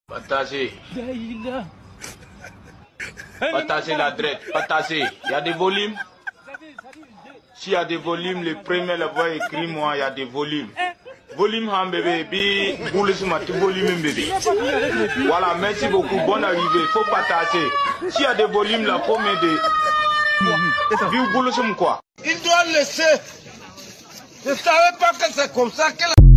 Partagez. Partagez la drette. Partagez. Il y a des volumes. S'il y a des volumes, le premier là-bas écrit moi, il y a des volumes. Volume ham bébé, puis boule sur ma volume bébé. Voilà, merci beaucoup, bonne arrivée. Il faut partager. S'il y a des volumes là, faut m'aider. Puis boule sur quoi? Il doit laisser. Je ne savais pas que c'est comme ça que la...